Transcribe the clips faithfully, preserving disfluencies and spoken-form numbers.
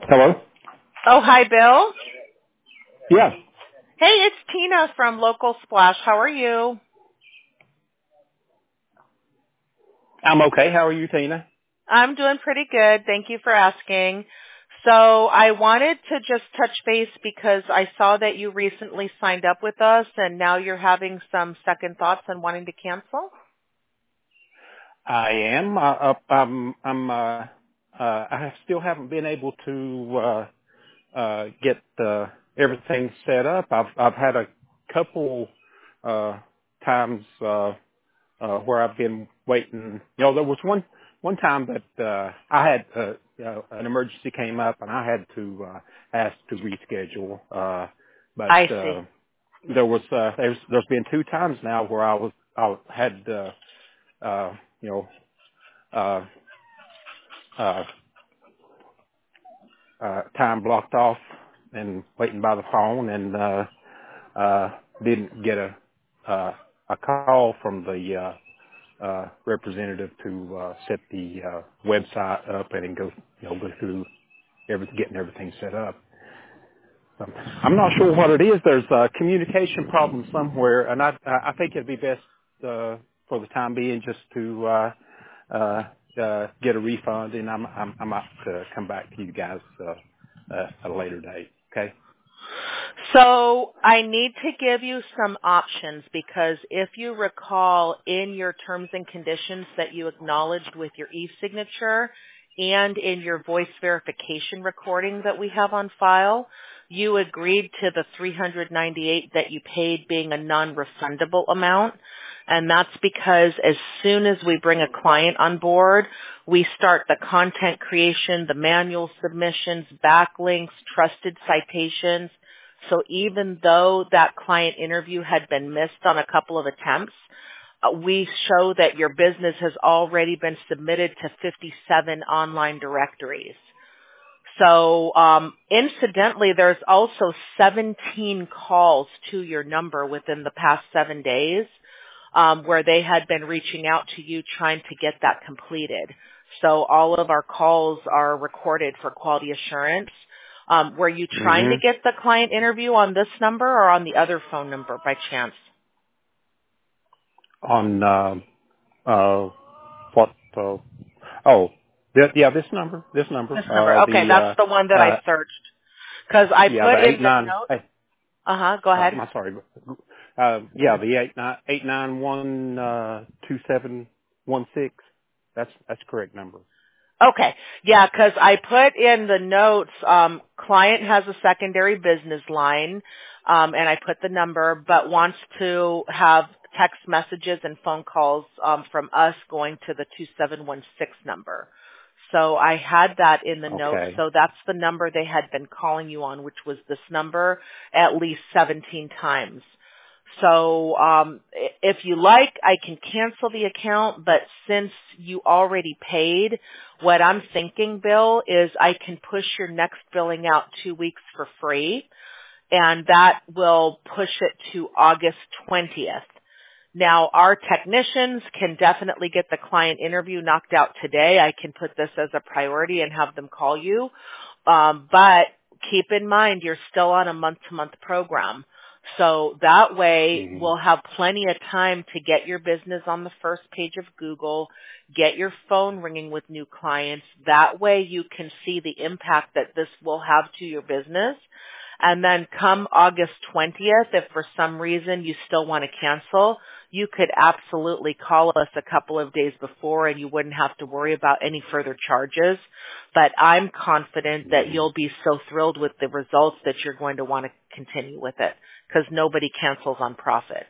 Hello? Oh, hi, Bill. Yeah, Hey, it's Tina from Local Splash. How are you? I'm okay. How are you, Tina? I'm doing pretty good. Thank you for asking. So I wanted to just touch base because I saw that you recently signed up with us and now you're having some second thoughts and wanting to cancel. I am. Uh, uh, I'm. I'm. Uh, uh, I still haven't been able to uh, uh, get uh, everything set up. I've. I've had a couple uh, times uh, uh, where I've been waiting. You know, there was one one time that uh, I had uh, uh, an emergency came up and I had to uh, ask to reschedule. Uh, I but see. uh, there was uh, there's there's been two times now where I was I had. Uh, uh, you know, uh, uh, uh, time blocked off and waiting by the phone and, uh, uh, didn't get a, uh, a call from the, uh, uh, representative to, uh, set the, uh, website up and then go, you know, go through every, getting everything set up. So I'm not sure what it is. There's a communication problem somewhere and I, I think it'd be best, uh, for the time being just to, uh, uh, uh, get a refund, and I'm I'm I'm out to come back to you guys uh, uh, at a later date. Okay. So I need to give you some options because if you recall in your terms and conditions that you acknowledged with your e-signature and in your voice verification recording that we have on file, you agreed to the three hundred ninety-eight dollars that you paid being a non-refundable amount. And that's because as soon as we bring a client on board, we start the content creation, the manual submissions, backlinks, trusted citations. So even though that client interview had been missed on a couple of attempts, uh, we show that your business has already been submitted to fifty-seven online directories. So um, incidentally, there's also seventeen calls to your number within the past seven days um, where they had been reaching out to you trying to get that completed. So all of our calls are recorded for quality assurance. Um, were you trying to Mm-hmm. get the client interview on this number or on the other phone number by chance? On uh, uh, what? Uh, oh, th- yeah, this number, this number, This number. uh, Okay, the that's the one uh, that I uh, searched. Because I yeah, put the in eight the nine. note. Hey, Uh-huh, go uh, ahead. I'm sorry. Uh, yeah, the eight nine eight nine one uh, two seven one six. That's that's correct number. Okay. Yeah, because I put in the notes, um, client has a secondary business line, um, and I put the number, but wants to have text messages and phone calls um, from us going to the two seven one six number. So I had that in the notes. Okay. So that's the number they had been calling you on, which was this number at least seventeen times. So um, i- if you like, I can cancel the account, but since you already paid, what I'm thinking, Bill, is I can push your next billing out two weeks for free, and that will push it to August twentieth. Now, our technicians can definitely get the client interview knocked out today. I can put this as a priority and have them call you. Um, but keep in mind, you're still on a month-to-month program. So that way Mm-hmm. we'll have plenty of time to get your business on the first page of Google, get your phone ringing with new clients. That way you can see the impact that this will have to your business. And then come August twentieth, if for some reason you still want to cancel, you could absolutely call us a couple of days before and you wouldn't have to worry about any further charges. But I'm confident that Mm-hmm. you'll be so thrilled with the results that you're going to want to continue with it because nobody cancels on profit.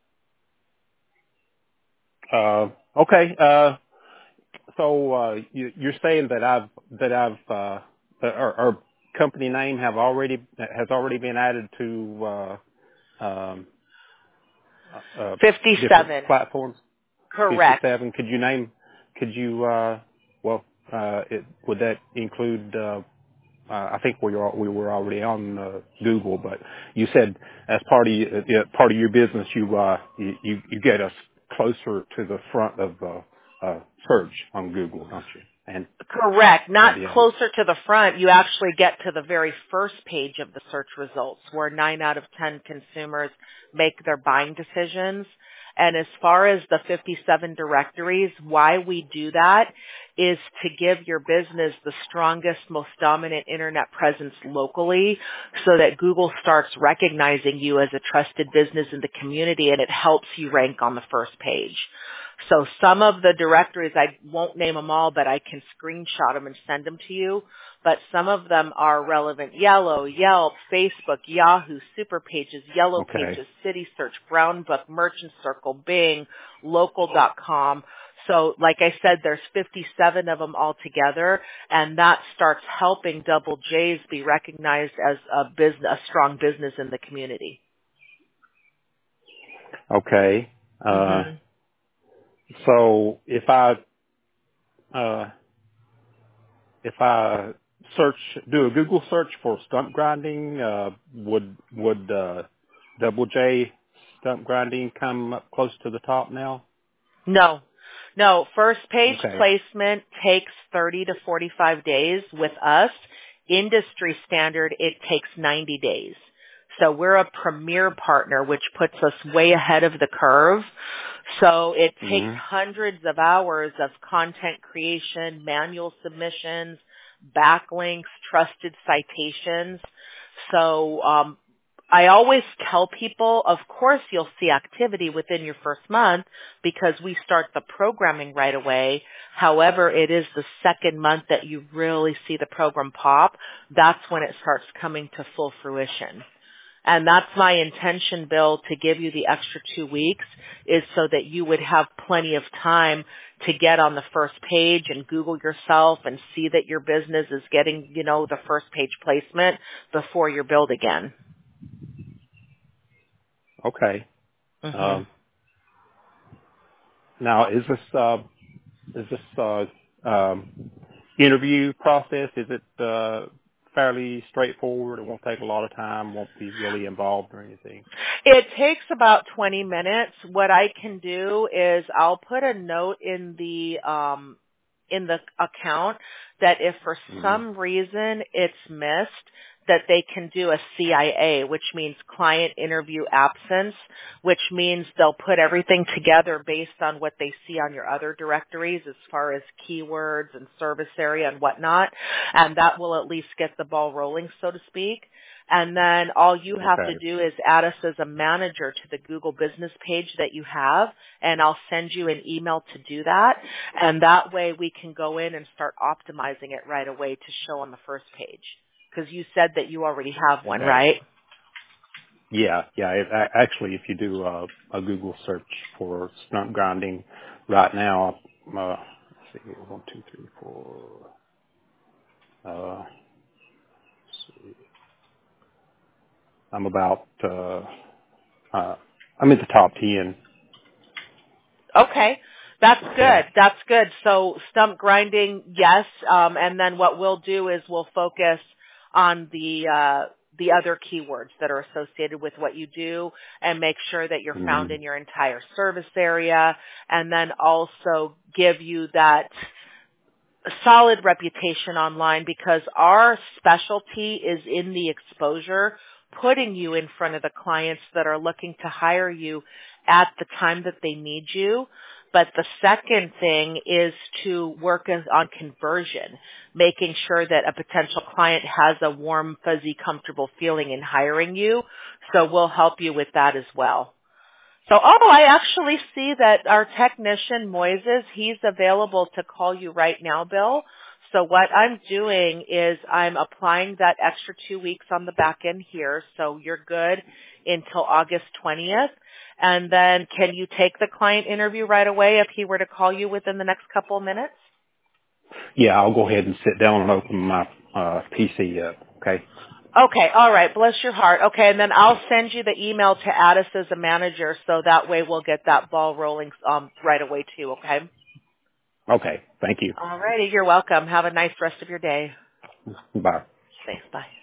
Uh, okay. Uh, So uh, you, you're saying that I've that I've uh, that our, our company name have already has already been added to uh, um, uh, uh, different fifty-seven. platforms. Correct. fifty-seven. Could you name? Could you? Uh, well, uh, it, would that include? Uh, uh, I think we were we were already on uh, Google, but you said as part of your, uh, part of your business, you uh, you you you get us closer to the front of uh, uh, search on Google, don't you? and Correct. at Not the end. closer to the front. You actually get to the very first page of the search results where nine out of ten consumers make their buying decisions. And as far as the fifty-seven directories, why we do that is to give your business the strongest, most dominant internet presence locally so that Google starts recognizing you as a trusted business in the community, and it helps you rank on the first page. So some of the directories, I won't name them all, but I can screenshot them and send them to you. But some of them are relevant. Yellow, Yelp, Facebook, Yahoo, Super Pages, Yellow Okay. Pages, City Search, Brown Book, Merchant Circle, Bing, local dot com. So like I said, there's fifty-seven of them altogether, and that starts helping Double J's be recognized as a business, a strong business in the community. Okay. Uh, hmm so if I, uh, if I search, do a Google search for stump grinding, uh, would, would, uh, Double J stump grinding come up close to the top now? No. No, first page Okay. placement takes thirty to forty-five days with us. Industry standard, it takes ninety days. So we're a premier partner, which puts us way ahead of the curve. So it takes hmm hundreds of hours of content creation, manual submissions, backlinks, trusted citations. So um, I always tell people, of course you'll see activity within your first month because we start the programming right away. However, it is the second month that you really see the program pop. That's when it starts coming to full fruition. And that's my intention, Bill, to give you the extra two weeks is so that you would have plenty of time to get on the first page and Google yourself and see that your business is getting, you know, the first page placement before you're billed again. Okay. Mhm. Um, now is this, uh, is this, uh, um, interview process, is it, uh, fairly straightforward? It won't take a lot of time, won't be really involved or anything? It takes about twenty minutes. What I can do is I'll put a note in the um in the account that if for hmm some reason it's missed, that they can do a C I A, which means client interview absence, which means they'll put everything together based on what they see on your other directories as far as keywords and service area and whatnot, and that will at least get the ball rolling, so to speak. And then all you have to Okay. do is add us as a manager to the Google business page that you have, and I'll send you an email to do that. And that way we can go in and start optimizing it right away to show on the first page. Because you said that you already have one, Okay. right? Yeah, yeah. It, a- actually, if you do a, a Google search for stump grinding right now, uh, let's see, one, two, three, four. Uh, let's see, I'm about. Uh, uh, I'm in the top ten. Okay. That's Yeah. good. That's good. So stump grinding, yes. Um, and then what we'll do is we'll focus on the uh, the other keywords that are associated with what you do and make sure that you're found hmm in your entire service area, and then also give you that solid reputation online because our specialty is in the exposure, putting you in front of the clients that are looking to hire you at the time that they need you. But the second thing is to work as- on conversion, making sure that a potential client has a warm, fuzzy, comfortable feeling in hiring you. So we'll help you with that as well. So, oh, I actually see that our technician, Moises, he's available to call you right now, Bill. So what I'm doing is I'm applying that extra two weeks on the back end here, so you're good until August twentieth. And then can you take the client interview right away if he were to call you within the next couple of minutes? Yeah, I'll go ahead and sit down and open my uh, P C up. Okay. Okay, all right. Bless your heart. Okay, and then I'll send you the email to add us as a manager, so that way we'll get that ball rolling um, right away too. Okay. Okay. Thank you. All righty. You're welcome. Have a nice rest of your day. Bye. Thanks. Bye.